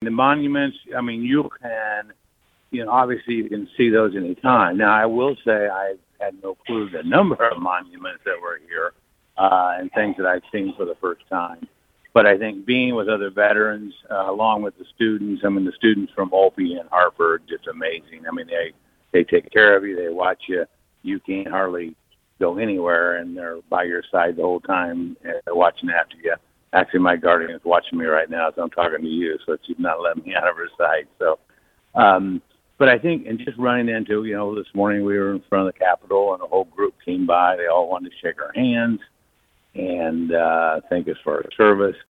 the monuments, I mean, obviously you can see those anytime. Now, I will say I had no clue the number of monuments that were here and things that I've seen for the first time. But I think being with other veterans, along with the students, I mean, the students from Opie and Hartford, just amazing. I mean, they take care of you. They watch you. You can't hardly go anywhere, and they're by your side the whole time, and they're watching after you. Actually, my guardian is watching me right now as I'm talking to you, so she's not letting me out of her sight. So, but I think, and just running into, this morning we were in front of the Capitol, and a whole group came by. They all wanted to shake our hands and thank us for our service.